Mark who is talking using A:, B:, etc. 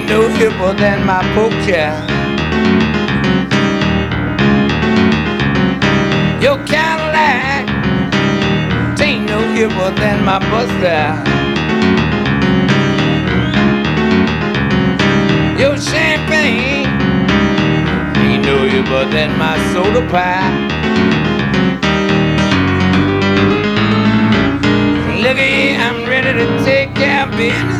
A: no hipper than my pork chop. Your Cadillac ain't no hipper than my Buster. Your champagne ain't no hipper than my soda pie. Look here, I'm ready to take care of business.